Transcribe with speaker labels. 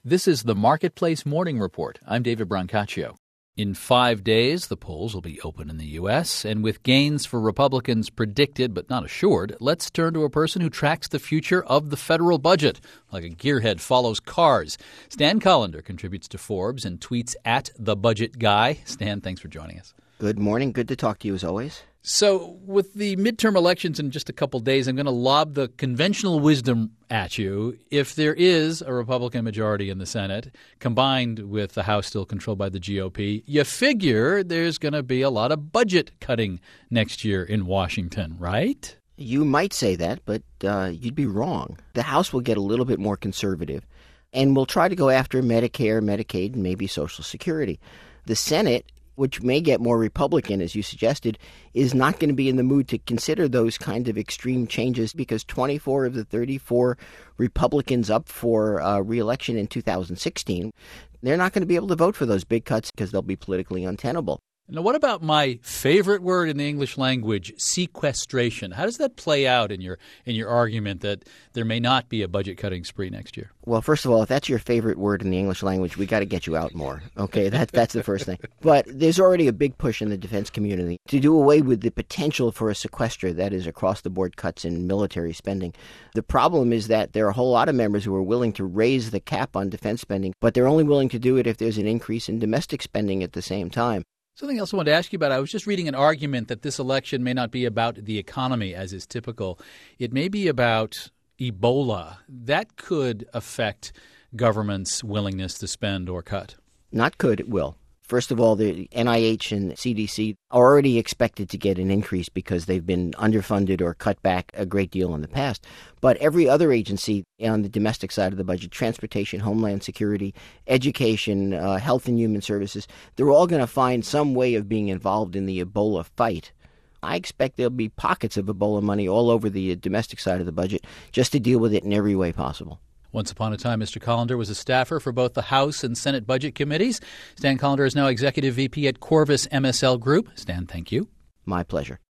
Speaker 1: This is the Marketplace Morning Report. I'm David Brancaccio. In 5 days, the polls will be open in the U.S., and with gains for Republicans predicted but not assured, let's turn to a person who tracks the future of the federal budget, like a gearhead follows cars. Stan Collender contributes to Forbes and tweets at The Budget Guy. Stan, thanks for joining us.
Speaker 2: Good morning. Good to talk to you as always.
Speaker 1: So with the midterm elections in just a couple days, I'm going to lob the conventional wisdom at you. If there is a Republican majority in the Senate, combined with the House still controlled by the GOP, you figure there's going to be a lot of budget cutting next year in Washington, right?
Speaker 2: You might say that, but you'd be wrong. The House will get a little bit more conservative, and will try to go after Medicare, Medicaid, and maybe Social Security. The Senate, which may get more Republican, as you suggested, is not going to be in the mood to consider those kind of extreme changes because 24 of the 34 Republicans up for re-election in 2016, they're not going to be able to vote for those big cuts because they'll be politically untenable.
Speaker 1: Now, what about my favorite word in the English language, sequestration? How does that play out in your argument that there may not be a budget-cutting spree next year?
Speaker 2: Well, first of all, if that's your favorite word in the English language, we got to get you out more. Okay, that's the first thing. But there's already a big push in the defense community to do away with the potential for a sequester, that is, across-the-board cuts in military spending. The problem is that there are a whole lot of members who are willing to raise the cap on defense spending, but they're only willing to do it if there's an increase in domestic spending at the same time.
Speaker 1: Something else I wanted to ask you about. I was just reading an argument that this election may not be about the economy, as is typical. It may be about Ebola. That could affect government's willingness to spend or cut.
Speaker 2: Not could, it will. First of all, the NIH and CDC are already expected to get an increase because they've been underfunded or cut back a great deal in the past. But every other agency on the domestic side of the budget, transportation, homeland security, education, health and human services, they're all going to find some way of being involved in the Ebola fight. I expect there'll be pockets of Ebola money all over the domestic side of the budget just to deal with it in every way possible.
Speaker 1: Once upon a time, Mr. Collender was a staffer for both the House and Senate budget committees. Stan Collender is now Executive VP at Corvus MSL Group. Stan, thank you.
Speaker 2: My pleasure.